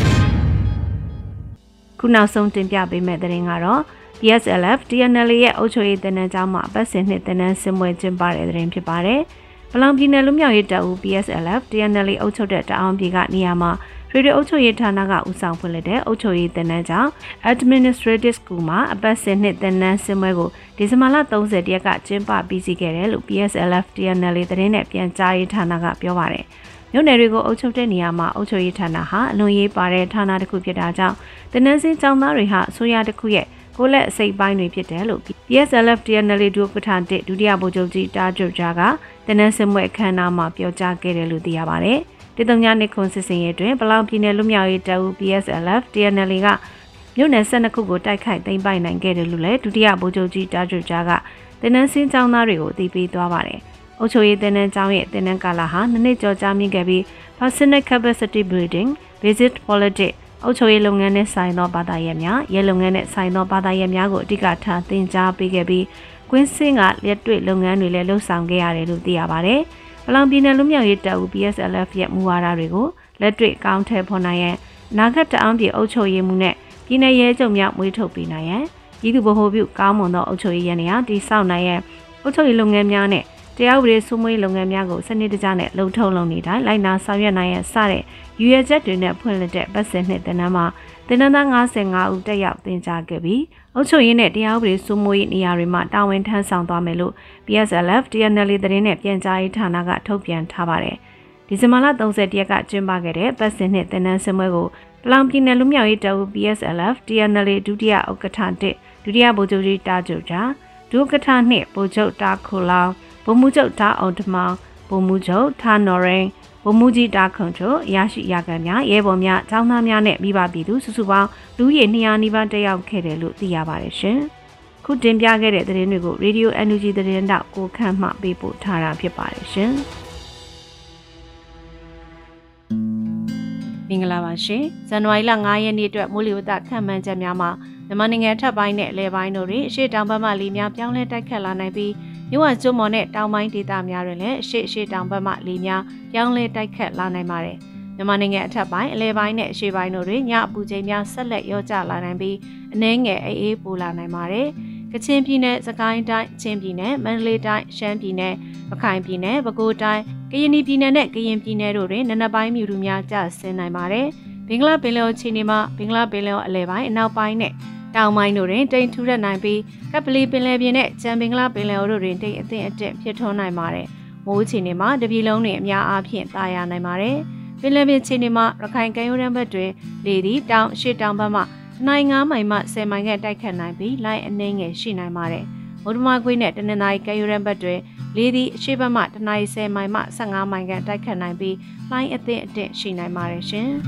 ။ခုနောက်ဆုံးတင်ပြပေးမယ့်သတင်းကတော့ PSLF TNL ရဲ့အုပ်ချုပ်ရေးတနန်းကျောင်းမှာပတ်စဉ်နှစ်တနန်းစင်ပွဲကျင်းပတဲ့သတင်းဖြစ်ပါတယ်။ပလောင်ပြည်နယ်လူမျိုးရေးတပ်ဦး PSLF TNL အုပ်ချုပ်တဲ့တအောင်ပြည်ကနေရာမှာရေဒီယိုအုပ်ချုပ်ရေးဌာနကဦးဆောင်ဖွင့်လှစ်တဲ့အုပ်ချုပ်ရေးတနန်းကျောင်း Administrative School မှာအပတ်စဉ်နှစ်တနန်းစင်ပွဲကိုဒီဇင်ဘာလ30ရက်ကကျင်းပပြီးစီးခဲ့တယ်လို့ PSLF TNL သတင်းနဲ့ပြန်ကြားရေးဌာနကပြောပါတယ်။မြို့နယ်တွေကိုအုပ်ချုပ်တဲ့နေရာမှာအုပ်ချုပ်ရေးဌာနဟာအလွန်ရေးပါတဲ့ဌာနတစ်ခုဖြစ်တာကြောင့်တနန်းစင်ကျောင်းသားတွေဟာအစိုးရတစ်ခုရဲ့ကိုလက်အစိပ်ပိုင်းတွေဖြစ်တယ်လို့ PSLF TNL ဒုပဋ္ဌာန်းဒုတိယဗိုလ်ချုပ်ကြီးတာဂျုဂျာကတနန်းစင်ပွဲအခမ်းအနားမှာပြောကြားခဲ့တယ်လို့သိရပါတယ်။ဒေသညာနေခွန်စစ်စင်ရေးတွင်ပလောင်ပြည်နယ်လူမျိုးရေးတပ်ဦး PSLF TNL ကမြို့နယ်12ခုကိုတိုက်ခိုက်သိမ်းပိုက်နိုင်ခဲ့တယ်လို့လည်းဒုတိယဗိုလ်ချုပ်ကြီးတာဂျုဂျာကတနန်းစင်ကျောင်းသားတွေကိုအသိပေးသွားပါတယ်။အုပ်ချုပ်ရေးတင်နန်းကျောင်းရဲ့တင်နန်းကာလဟာနှစ်နှစ်ကျော်ကြာမြင့်ခဲ့ပြီး Personal Capacity Building, Basic Politics အုပ်ချုပ်ရေးလုပ်ငန်းနဲ့ဆိုင်သောဘာသာရပ်များ၊ရဲလုပ်ငန်းနဲ့ဆိုင်သောဘာသာရပ်များကိုအဓိကထားသင်ကြားပေးခဲ့ပြီးကွင်းစင်းကလက်တွေ့လုပ်ငန်းတွေလည်းလှုပ်ဆောင်ခဲ့ရတယ်လို့သိရပါတယ်။ပလောင်ပြည်နယ်လူမျိုးရေးတပ်ဦး PSLF ရဲ့မူဝါဒတွေကိုလက်တွေ့ကောင်းထည့်ဖော်နိုင်ရန်နာဂတ်တအောင်ပြည်အုပ်ချုပ်ရေးမှုနဲ့ပြည်내ရဲချုပ်များမွေးထုတ်ပေးနိုင်ရန်ပြည်သူ့ဗဟိုပြုကောင်းမွန်သောအုပ်ချုပ်ရေးရန်ရာတည်ဆောက်နိုင်ရန်အုပ်ချုပ်ရေးလုပ်ငန်းများနဲ့တရားဥပဒေစိုးမိုးရေးလုပ်ငန်းများကိုစနစ်တကျနဲ့လုံထုံးလုံနေတိုင်းလိုက်နာဆောင်ရွက်နိုင်ရန်စတဲ့ရည်ရွယ်ချက်တွေနဲ့ဖွင့်လှစ်တဲ့ပတ်စင်နှစ်တင်နန်းမှာတင်နန်းသား55ဦးတက်ရောက်သင်ကြားခဲ့ပြီးအုပ်ချုပ်ရေးနဲ့တရားဥပဒေစိုးမိုးရေးနေရာတွေမှာတာဝန်ထမ်းဆောင်သွားမယ်လို့ PSLF TNL သတင်းနဲ့ပြန်ကြားရေးဌာနကထုတ်ပြန်ထားပါတယ်။ဒီဇင်ဘာလ30ရက်ကကျင်းပခဲ့တဲ့ပတ်စင်နှစ်တင်နန်းစပွဲကိုပလောင်ပြည်နယ်လူမျိုးရေးတပ်ဦး PSLF TNL ဒုတိယဥက္ကဋ္ဌ1ဒုတိယဗိုလ်ချုပ်ကြီးတာကျုတာဒုဥက္ကဋ္ဌ2ဗိုလ်ချုပ်တာခိုလောင်ဗိုလ်မှူးချုပ်တာအောင်တမောင်ဗိုလ်မှူးချုပ်တာနော်ရင်ဗိုလ်မှူးကြီးတာခွန်ချိုရရှိရခံများရဲဘော်များចောင်းသားများနဲ့မိဘပြည်သူစုစုပေါင်းလူဦးရေ200နီးပါးတက်ရောက်ခဲ့တယ်လို့သိရပါတယ်ရှင်။ခုတင်ပြခဲ့တဲ့သတင်းတွေကို Radio NUG သတင်းတောက်ကိုခန့်မှပေးပို့ထားတာဖြစ်ပါတယ်ရှင်။မင်္ဂလာပါရှင်။ဇန်နဝါရီလ9ရက်နေ့အတွက်မိုးလေဝသခန့်မှန်းချက်များမှာမြန်မာနိုင်ငံထပ်ပိုင်းနဲ့အလဲပိုင်းတို့တွင်အရှေ့တောင်ဘက်မှလေများပြောင်းလဲတိုက်ခတ်လာနိုင်ပြီးမြဝကျွန်းမော်နဲ့တောင်ပိုင်းဒေသများတွင်လည်းအရှေ့တောင်ဘက်မှလေများပြောင်းလဲတိုက်ခတ်လာနိုင်ပါတယ်။မြန်မာနိုင်ငံအထက်ပိုင်းအလဲပိုင်းနဲ့အရှေ့ပိုင်းတို့တွင်ညအပူချိန်များဆက်လက်လျော့ကျလာနိုင်ပြီးအနည်းငယ်အေးပိုလာနိုင်ပါတယ်။ကချင်ပြည်နယ်၊စကိုင်းတိုင်း၊ချင်းပြည်နယ်၊မန္တလေးတိုင်း၊ရှမ်းပြည်နယ်၊ရခိုင်ပြည်နယ်၊ပဲခူးတိုင်း၊ကရင်ပြည်နယ်နဲ့ကရင်ပြည်နယ်တို့တွင်နံနက်ပိုင်းမြူတူများကျဆင်းနိုင်ပါတယ်။ဘင်္ဂလားပင်လယ်အော်ခြေနေမှာဘင်္ဂလားပင်လယ်အော်အလဲပိုင်းအနောက်ပိုင်းနဲ့တောင်ပိုင်းတို့တွင်တိမ်ထူထပ်နိုင်ပြီးကပလီပင်လယ်ပြင်နဲ့ကျန်ဘင်္ဂလားပင်လယ်အော်တို့တွင်တိမ်အထင်ဖြစ်ထွန်းနိုင်ပါတယ်။မိုးခြေနေမှာတပြည်လုံးတွင်အများအားဖြင့်တာယာနိုင်ပါတယ်။ပင်လယ်ပြင်ခြေနေမှာရခိုင်ကမ်းရိုးတန်းဘက်တွင်လေသည်တောင်ရှေ့တောင်ဘက်မှနိုင်9မိုင်မှ10မိုင်ခန့်တိုက်ခတ်နိုင်ပြီးလိုင်းအနှင်းငယ်ရှိနိုင်ပါတယ်။မုဒ္ဓမကွေးနဲ့တနင်္သာရီကမ်းရိုးတန်းဘက်တွင်လေသည်အရှေ့ဘက်မှတနိုင်10မိုင်မှ15မိုင်ခန့်တိုက်ခတ်နိုင်ပြီးလိုင်းအထင်ရှိနိုင်ပါတယ်ရှင်။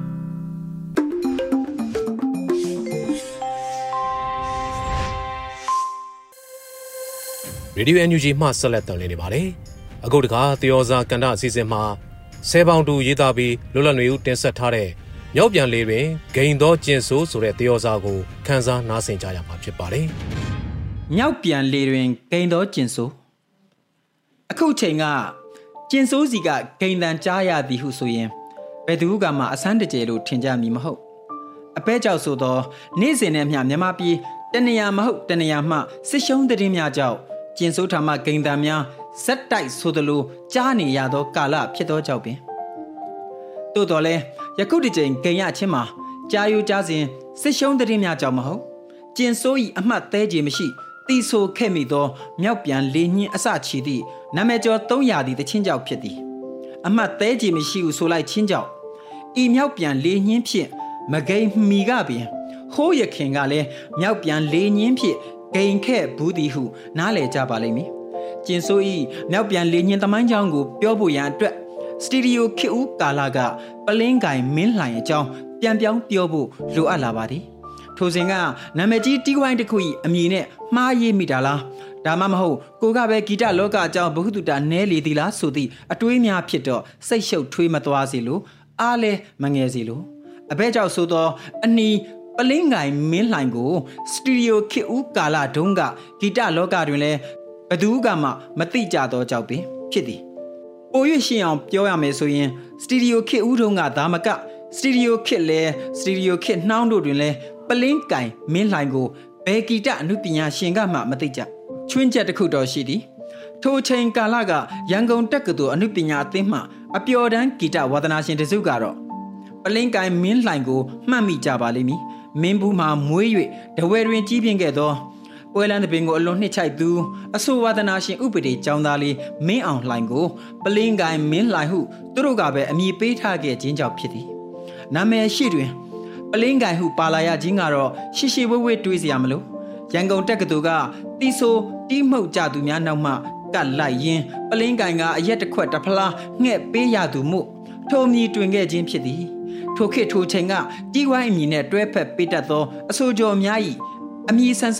Radio NUG မှဆက်လက်တင်နေပါတယ်။အခုတခါသယောဇာကန္တအစီအစဉ်မှာဆဲပေါင်တူရေးသားပြီးလွတ်လပ်နေဦးတင်ဆက်ထားတဲ့မြောက်ပြန်လေးတွင်ဂိန်သောကျင်ဆိုးဆိုတဲ့သယောဇာကိုခန်းစားနားဆင်ကြရမှာဖြစ်ပါတယ်။မြောက်ပြန်လေးတွင်ဂိန်သောကျင်ဆိုးအခုချိန်ကကျင်ဆိုးစီကဂိန်တန်ကြားရသည်ဟုဆိုရင်ဘယ်သူကမှအဆန်းတကျယ်လို့ထင်ကြမည်မဟုတ်။အပဲကြောက်ဆိုသောနေ့စဉ်နဲ့မျှမြန်မာပြည်တနေရာမဟုတ်တနေရာမှစစ်ရှုံးသတင်းများကြောင့်ကျင်ဆိုးထာမဂိန်တန်များဇက်တိုက်ဆိုသလိုကြားနေရသောကာလဖြစ်သောကြောင့်ပင်သို့တော်လဲယခုတစ်ချိန်ဂိန်ရချင်းမှာကြားယူကြားစဉ်စစ်ရှုံးသတင်းများကြောင့်မဟုတ်ကျင်ဆိုး၏အမှတ်သေးခြင်းမရှိတီဆိုခဲ့မိသောမြောက်ပြန်လေညင်းအစချီသည့်နာမည်ကျော်300သည်တချင်းကြောင့်ဖြစ်သည်အမှတ်သေးခြင်းမရှိဟုဆိုလိုက်ချင်းကြောင့်ဤမြောက်ပြန်လေညင်းဖြင့်မဂိန်မီကပင်ဟိုးရခင်ကလည်းမြောက်ပြန်လေညင်းဖြင့်ဂိန်ခဲ့ဘူးသည်ဟုနားလည်ကြပါလိမ့်မည်ကျင်ဆိုးဤမြောက်ပြန်လေညင်းသမိုင်းကြောင်းကိုပြောဖို့ရန်အတွက်စတူဒီယိုခေဦးကာလာကပလင်းကိုင်မင်းလှိုင်အကြောင်းပြန်ပြောင်းပြောဖို့လိုအပ်လာပါသည်ထိုစဉ်ကနာမည်ကြီးတီးဝိုင်းတစ်ခု၏အမည်နဲ့မှားရေးမိတာလားဒါမှမဟုတ်ကိုကပဲဂီတလောကအကြောင်းဘုဟုတုတနဲလေသည်လားဆိုသည့်အတွေးများဖြစ်တော့စိတ်ရှုပ်ထွေးမသွားစေလို့အားလဲမငယ်စေလို့အဘဲကြောင့်ဆိုသောအနီပလင်းကိုင်မင်းလှိုင်ကိုစတူဒီယိုခေဦးကာလာတုန်းကဂီတလောကတွင်လဲဘသူကမှမသိကြသောကြောင့်ပင်ဖြစ်သည်ပို၍ရှင်းအောင်ပြောရမယ်ဆိုရင်စတူဒီယိုခေဦးတုန်းကဒါမကစတူဒီယိုခေလဲစတူဒီယိုခေနှောင်းတို့တွင်လဲပလင်းကိုင်မင်းလှိုင်ကိုဘယ်ဂီတအနုပညာရှင်ကမှမသိကြချွင်းချက်တစ်ခုတော့ရှိသည်ထိုချိန်ကာလကရန်ကုန်တက္ကသိုလ်အနုပညာအသင်းမှအပျော်တန်းဂီတဝါသနာရှင်တစုကတော့ပလင်းကိုင်မင်းလှိုင်ကိုမှတ်မိကြပါလိမ့်မည်မင်းဘူးမှာမွေး၍တဝဲတွင်ကြီးပြင်းခဲ့သောပွဲလန်းတဲ့ပင်ကိုအလွန်နှစ်ချိုက်သူအဆိုဝါသနာရှင်ဥပဒေကျောင်းသားလေးမင်းအောင်လှိုင်ကိုပလင်းကိုင်မင်းလှိုင်ဟုသူတို့ကပဲအမည်ပေးထားခဲ့ခြင်းကြောင့်ဖြစ်သည်နာမည်ရှိတွင်ပလင်းကိုင်ဟုပါလာရခြင်းကတော့ရှိရှိဝဲဝဲတွေးစရာမလိုရန်ကုန်တက္ကသိုလ်ကတီဆိုတီးမှုတ်ကြသူများနောက်မှကတ်လိုက်ရင်းပလင်းကိုင်ကအရက်တစ်ခွက်တစ်ဖလားငှဲ့ပေးရသူမို့ထိုမြည်တွင်ခဲ့ခြင်းဖြစ်သည်ထိုခေတ်ထိုချိန်ကတီးဝိုင်းအမည်နဲ့တွဲဖက်ပေးတတ်သောအဆိုကျော်များ၏အမည်ဆန်းဆန်း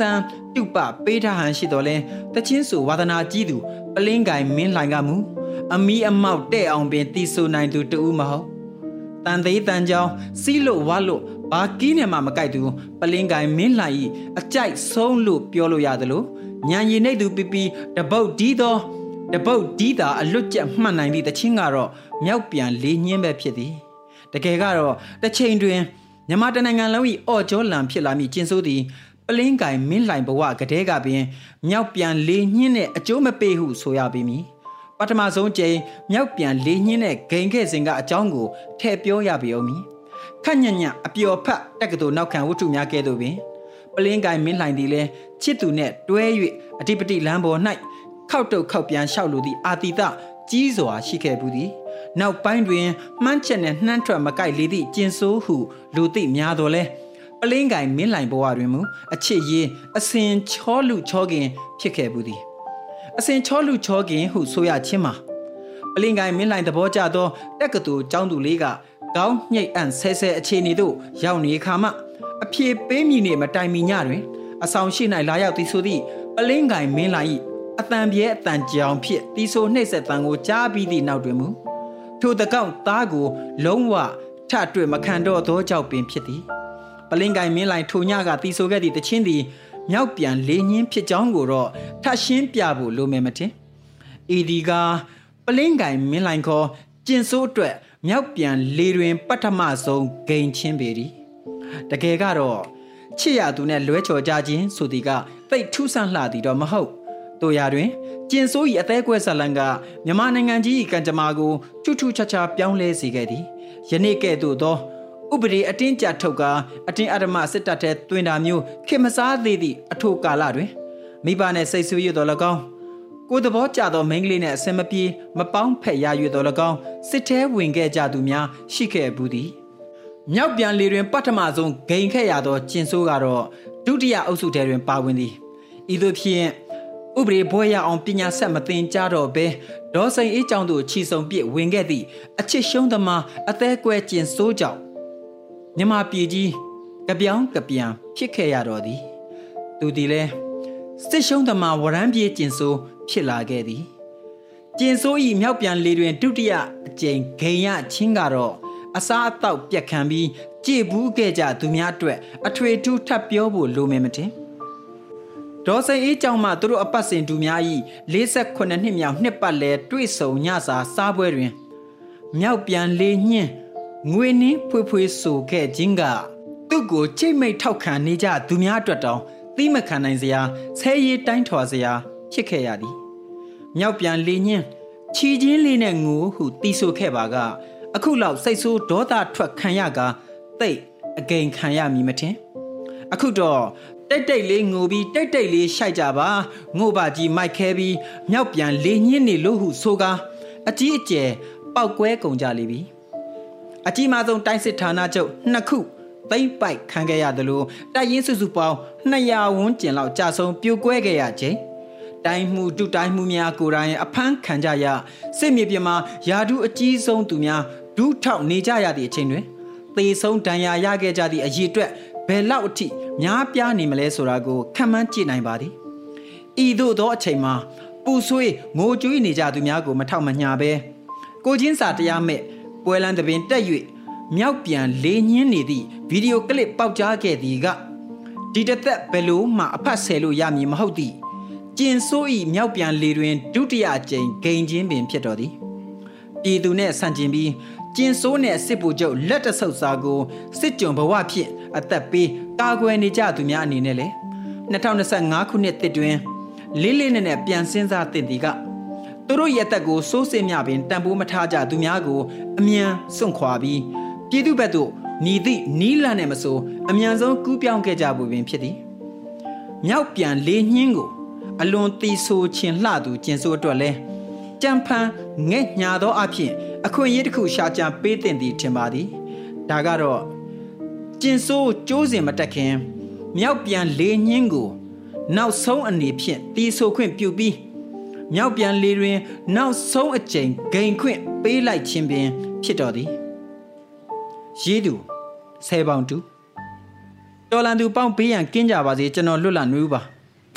တုပပေးထားဟန်ရှိတော်လဲတချင်းဆိုဝါသနာကြီးသူပလင်းကိုင်မင်းလှိုင်ကမူအမီအမောက်တဲ့အောင်ပင်တီဆိုနိုင်သူတူမဟုတ်တန်သေးတန်ကြောင်စီးလို့ဝါလို့ဘာကီးနဲ့မှမကြိုက်သူပလင်းကိုင်မင်းလှိုင်ဤအကြိုက်ဆုံးလို့ပြောလို့ရတယ်လို့ညံရည်နေသူပီပီတပုတ်ဒီတော့တပုတ်ဒီတာအလွတ်ကျက်မှတ်နိုင်သည့်တချင်းကတော့မြောက်ပြန်လေးညင်းပဲဖြစ်သည်တကယ်ကတော့တစ်ချိန်တွင်မြန်မာတနိုင်ငံလုံး၏အော်ကျော်လံဖြစ်လာမည့်ကျင်းစိုးသည်ပလင်းကိုင်မင်းလှိုင်ဘဝကတဲ့ကပင်မြောက်ပြန်လေးညင်းနဲ့အကျိုးမပေးဟုဆိုရပေမည်ပထမဆုံးကြိမ်မြောက်ပြန်လေးညင်းနဲ့ဂိမ်ခဲ့စဉ်ကအကြောင်းကိုထည့်ပြောရပေဦးမည်ခက်ညံ့ညံ့အပျော်ဖတ်တက္ကသိုလ်နောက်ခံဝတ္ထုများကဲ့သို့ပင်ပလင်းကိုင်မင်းလှိုင်သည်လည်းချစ်သူနှင့်တွဲ၍အဓိပတိလမ်းပေါ်၌ခောက်တုတ်ခောက်ပြန်လျှောက်လိုသည့်အာတိတကြီးစွာရှိခဲ့ဘူးသည်နောက်ပိုင်းတွင်မှန်းချက်နှင့်နှမ်းထွက်မကိုက်လေသည့်ကျင်ဆိုးဟုလူသိများတော်လဲပလင်းကိုင်မင်းလှိုင်ဘဝတွင်မူအချစ်ရေးအစဉ်ချောလူချောခင်ဖြစ်ခဲ့ဘူးသည်အစဉ်ချောလူချောခင်ဟုဆိုရခြင်းမှာပလင်းကိုင်မင်းလှိုင်သဘောကျသောတက္ကသိုလ်ကျောင်းသူလေးကကောင်းညိတ်အံ့ဆဲဆဲအခြေအနေသို့ရောက်နေခါမှအဖြေပေးမိနေမတိုင်မီညတွင်အဆောင်ရှိ၌လာရောက်သည်ဆိုသည့်ပလင်းကိုင်မင်းလှိုင်၏အတန်ပြဲအတန်ကြောင်ဖြစ်တီဆိုနှိမ့်ဆက်တန်ကိုကြားပြီးသည့်နောက်တွင်မူထိုတကောက်သားကိုလုံးဝထတွေ့မခံတော့သောကြောင့်ပင်ဖြစ်သည်ပလင်းကိုင်မင်းလှိုင်ထိုညကတီဆိုခဲ့သည့်တချင်းသည်မြောက်ပြန်လေးညင်းဖြစ်ကြောင်းကိုတော့ထရှင်းပြဖို့လိုမယ်မထင်ဤဒီကပလင်းကိုင်မင်းလှိုင်ခေါ်ကျင်ဆိုးအတွက်မြောက်ပြန်လေတွင်ပထမဆုံးဂိမ်ချင်းပေသည်တကယ်ကတော့ချစ်ရသူနဲ့လွဲချော်ကြခြင်းဆိုသည်ကသိပ်ထူးဆန်းလှသည်တော့မဟုတ်တို့ရာတွင်ကျင်ဆိုး၏အသေးကွဲဇလန်ကမြန်မာနိုင်ငံကြီး၏ကံကြမ္မာကိုချွတ်ချွတ်ချာချာပြောင်းလဲစေခဲ့သည်ယနေ့ကဲ့သို့သောဥပဒေအတင်းကျပ်ထုတ်ကာအတင်းအဓမ္မစစ်တပ်ထဲတွင်တာမျိုးခေမစားသေးသည့်အထိုကာလတွင်မိဘနဲ့စိတ်ဆူရတော်၎င်းကိုယ်သဘောကျသောမိန်းကလေးနဲ့အစင်မပြေမပေါင်းဖက်ရ၍တော်၎င်းစစ်ထဲဝင်ခဲ့ကြသူများရှိခဲ့ဘူးသည်မြောက်ပြန်လေတွင်ပထမဆုံးဂိမ်ခဲ့ရသောကျင်ဆိုးကတော့ဒုတိယအုပ်စုထဲတွင်ပါဝင်သည်ဤသို့ဖြင့်ဥပဒေဘွဲရအောင်ပညာဆက်မသင်ကြတော့ဘဲဒေါ်စိန်အေးကျောင်းသို့ချီဆုံပြစ်ဝင်ခဲ့သည့်အချစ်ရှုံးသမားအသေးကွဲကျင်ဆိုးကြောင့်မြမပြည်ကြီးကပြောင်းကပြန်ဖြစ်ခဲ့ရတော့သည်သူသည်လဲစစ်ရှုံးသမားဝရမ်းပြေးကျင်ဆိုးဖြစ်လာခဲ့သည်ကျင်ဆိုး၏မြောက်ပြန်လေတွင်ဒုတိယအကြိမ်ဂိမ်ရချင်းကတော့အစားအသောက်ပြက်ခံပြီးကြည်ဘူးခဲ့ကြသူများအတွက်အထွေထူးထပ်ပြောဖို့လိုမယ်မထင်ဒေါ်စိန်အေးကျောင်းမှသူတို့အပတ်စဉ်သူများ၏48နှစ်မြောက်နှစ်ပတ်လည်တွေ့ဆုံညစာစားပွဲတွင်မြောက်ပြန်လေညင်းငွေနှင်းဖွေးဖွေးဆိုခဲ့ခြင်းကသူ့ကိုချိတ်မိတ်ထောက်ခံနေကြသူများအတွက်တောင်သီးမခံနိုင်စရာဆဲရီတိုင်းထွာစရာဖြစ်ခဲ့ရသည်မြောက်ပြန်လေညင်းချီချင်းလေးနဲ့ငိုဟုတီးဆိုခဲ့ပါကအခုလောက်စိတ်ဆိုးဒေါသထွက်ခံရကတိတ်အဂိမ်ခံရမည်မထင်အခုတော့တိတ်တိတ်လေးငိုပြီးတိတ်တိတ်လေးရှိုက်ကြပါငိုပါကြီးမိုက်ခဲပြီးမြောက်ပြန်လေညင်းနေလို့ဟုဆိုကာအကြီးအကျယ်ပောက်ကွဲကုန်ကြလိမ့်ပြီအကြီးမားဆုံးတိုင်းစစ်ဌာနချုပ်2ခုသိမ့်ပိုက်ခံခဲ့ရသလိုတိုက်ရင်စုစုပေါင်း200ဝန်းကျင်လောက်ကြာဆုံးပြိုကွဲခဲ့ရခြင်းတိုင်းမှုတုတိုင်းမှုများကိုယ်တိုင်အဖမ်းခံကြရစစ်မြေပြင်မှာယာဒူးအကြီးဆုံးသူများဒူးထောက်နေကြရသည့်အချိန်တွင်သေဆုံးဒဏ်ရာရခဲ့ကြသည့်အရေးအတွက်ဘယ်လောက်အထိများပြားနေမလဲဆိုတာကိုခံမှန်းကြည့်နိုင်ပါသည်ဤသို့သောအချိန်မှာပူဆွေးငိုကြွေးနေကြသူများကိုမထောက်မညာပဲကိုချင်းစာတရားမဲ့ပွဲလန်းသပင်တက်၍မြောက်ပြန်လေးညင်းနေသည့်ဗီဒီယိုကလစ်ပေါက်ကြားခဲ့သည်ကဒီတစ်သက်ဘယ်လိုမှအဖတ်ဆယ်လို့ရမည်မဟုတ်သည့်ကျင်ဆိုးဤမြောက်ပြန်လေတွင်ဒုတိယအကြိမ်ဂိမ်ချင်းပင်ဖြစ်တော်သည်ပြည်သူနှင့်ဆန့်ကျင်ပြီးကျင်ဆိုးနှင့်စစ်ဗိုလ်ချုပ်လက်တဆုပ်စာကိုစစ်ကြုံဘဝဖြင့်အသက်ပေးကာကွယ်နေကြသူများအနေနဲ့လေ2025ခုနှစ်တစ်တွင်လေးလေးနက်နက်ပြန်စဉ်းစားသင့်သည်ကသူတို့ရဲ့အသက်ကိုစိုးစင်မြပင်တန်ဖိုးမထားကြသူများကိုအမြန်စွန့်ခွာပြီးပြည်သူဘက်သို့ညီသည့်နီးလန့်နဲ့မဆိုအမြန်ဆုံးကူးပြောင်းခဲ့ကြဖို့ပင်ဖြစ်သည်မြောက်ပြန်လေးညင်းကိုအလွန်တီဆိုခြင်းလှသူကျင်ဆိုးအတွက်လဲကြံဖန်ငဲ့ညာသောအဖြစ်အခွင့်အရေးတစ်ခုရှာကြံပေးတင်သည်ထင်ပါသည်ဒါကတော့ကျင်ဆိုးကျိုးစင်မတက်ခင်မြောက်ပြန်လေးညင်းကိုနောက်ဆုံးအနေဖြင့်တီဆိုခွင့်ပြုပြီးမြောက်ပြန်လေတွင်နောက်ဆုံးအကြိမ်ဂိမ်ခွင့်ပေးလိုက်ခြင်းပင်ဖြစ်တော်သည်ရေးသူ10ပေါင်တူတော်လန်သူပေါင်းပေးရန်ကင်းကြပါစေကျွန်တော်လွတ်လပ်နေဦးပါ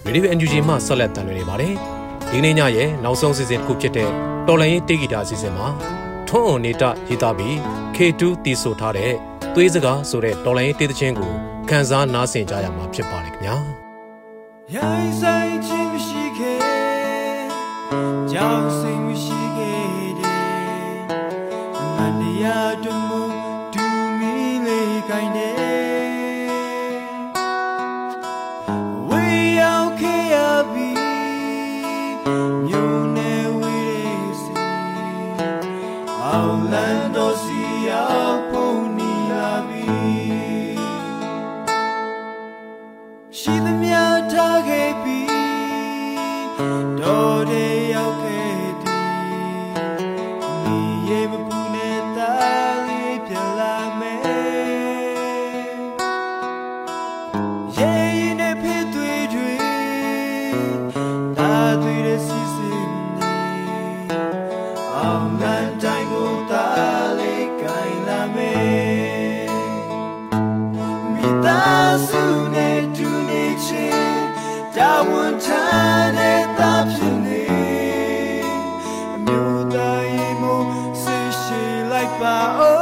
Radio NUG မှဆက်လက်တင်နေပါတယ်ဒီနေ့ညရဲ့နောက်ဆုံးစီစဉ်တစ်ခုဖြစ်တဲ့တော်လိုင်းရေးတေဂီတာအစီအစဉ်မှာထွန်းအောင်နေတာရေးသားပြီး K2 တီးဆိုထားတဲ့သွေးစကားဆိုတဲ့တော်လိုင်းရေးတေးသချင်းကိုခန်းစားနားဆင်ကြရမှာဖြစ်ပါတယ်ခင်ဗျာရိုင်းဆိုင်ခြင်းမရှိခဲ့ကြောက်စိတ်မရှိခဲ့တဲ့အမှန်တရားတို့မူဒူမီလေးကိုင်းတဲ့ဝေရောက်ခဲ့ရပြီမြို့နယ်ဝေးတဲ့စီအောင်လန်တော်စီရောက်ဖို့နီလာပြီရှိသမျှထားခဲ့ပြီတော်တဲ့ရောက်ခဲ့သည်မိရဲ့မပူနဲ့တာလေးပြလာမယ်ရဲ့ရင်နဲ့ဖေးသွေးတွေတာသွေးတဲ့စီစဉ်နေအောင်လန်တိုင်းကိုတာလေးကိုင်းလာမယ်မိသားစုနဲ့တူနေချင်းတာဝန်ထမ်းတဲ့သားဖြစ်နေအမျိုးသားရင်မို့ဆိတ်ရှိလိုက်ပါ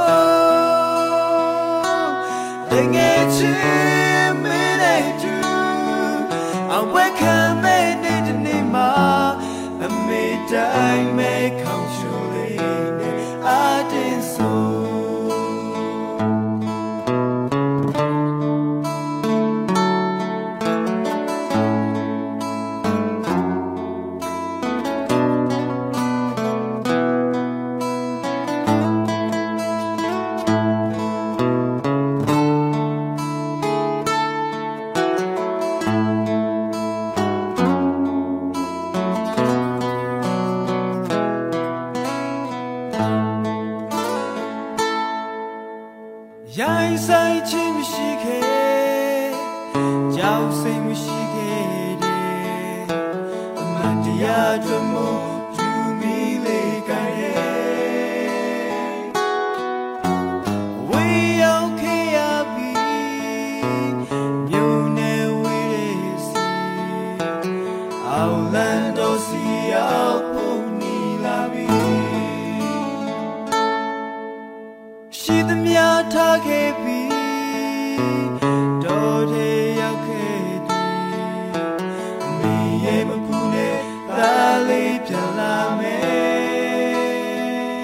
ဦးတငယ်ချင်းမင်းနဲ့တူအဝက်ခံမဲ့တဲ့နေ့မှာအမေတိုင်းမဲ့ခေါင်းချိုလေးနဲ့အတင်းဆိုရိုင်းဆိုင်ခြင်းမရှိခဲ့ကြောက်စိတ်မရှိခဲ့တဲ့အမှန်တရားတို့မူဒူမီလေးကိုင်းရဲ့ဝေရောက်ခဲ့ရပြီမြို့နယ်ဝေးတဲ့စီအောင်လန်တော်စီရောက်ဖို့နီလာပြီရှိသမျှထားခဲ့ပြီတော်တဲ့ရောက်ခဲ့သည်မိရဲ့မပူနဲ့တာလေးပြန်လာမယ်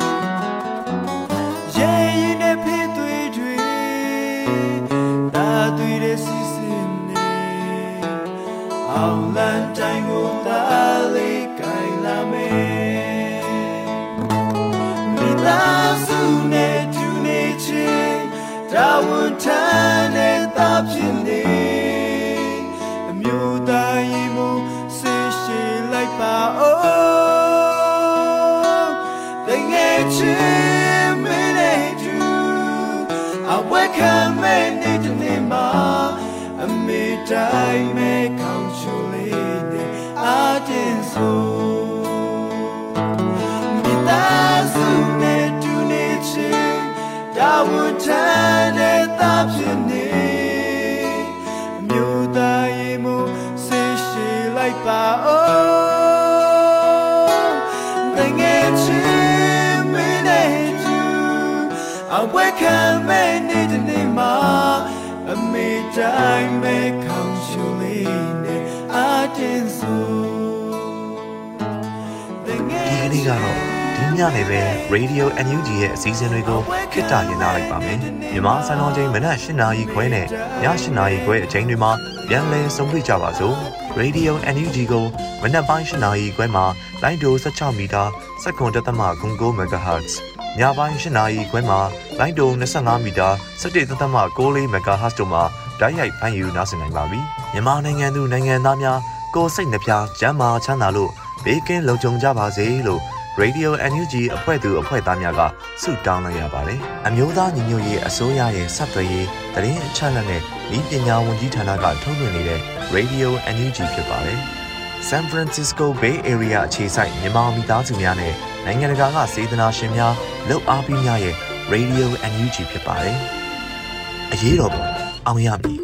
ရဲ့ရင်နဲ့ဖေးသွေးတွေတာသွေးတဲ့စီစဉ်နေအောင်လန်တိုင်းကိုတာလေးကိုင်းလာမယ်မိသားစုနဲ့တူနေချင်းတာဝန်ထမ်းတဲ့သားဖြစ်နေအမျိုးသားရင်မို့ဆိတ်ရှိလိုက်ပါဦးတငယ်ချင်းမင်းနဲ့တူအဝက်ခံမဲ့တဲ့နေ့မှာအမေတိုင်းမဲ့ခေါင်းချိုလေးနဲ့အတင်းဆိုမိသားစုနဲ့တူနေချင်းတာဝန်ထမ်းတဲ့သားဖြစ်နေအမျိုးသားရင်မို့ဆိတ်ရှိလိုက်ပါဦးတငယ်ချင်းမင်းနဲ့တူအဝက်ခံမဲ့တဲ့နေ့မှာအမေတိုင်းမဲ့ခေါင်းချိုလေးနဲ့အတင်းဆိုဒီနေ့ကတော့ဒီညနေပဲ Radio NUG ရဲ့အစည်းအဝေးတွေကိုခਿੱတရနာလိုက်ပါမယ်မြန်မာစံတော်ချိန်မနက်၈နာရီခွဲနဲ့ည၈နာရီခွဲအချိန်တွေမှာပြန်လည်ဆုံတွေ့ကြပါစို့ Radio NUG ကိုမနက်ပိုင်း၈နာရီခွဲမှာလိုင်းဒို16မီတာ7.9 MHz ညပိုင်း၈နာရီခွဲမှာလိုင်းဒို25မီတာ17.6 MHz တို့မှာဓာတ်ရိုက်ဖမ်းယူနားဆင်နိုင်ပါပြီမြန်မာနိုင်ငံသူနိုင်ငံသားများကိုယ်စိတ်နှပြကျန်းမာချမ်းသာလို့ဘေးကင်းလုံခြုံကြပါစေလို့ Radio NUG အဖွဲ့သူအဖွဲ့သားများကဆုတောင်းလိုက်ရပါတယ်။အမျိုးသားညီညွတ်ရေးအစိုးရရဲ့စက်သွယ်ရေးသတင်းအချက်အလက်နဲ့ဤပညာဝန်ကြီးဌာနကထုတ်လွှင့်နေတဲ့ Radio NUG ဖြစ်ပါတယ်။ San Francisco Bay Area အခြေစိုက်မြန်မာမိသားစုများနဲ့နိုင်ငံတကာကစေတနာရှင်များလုပ်အားပေးများရဲ့ Radio NUG ဖြစ်ပါတယ်။အရေးတော်ပုံအောင်ရမည်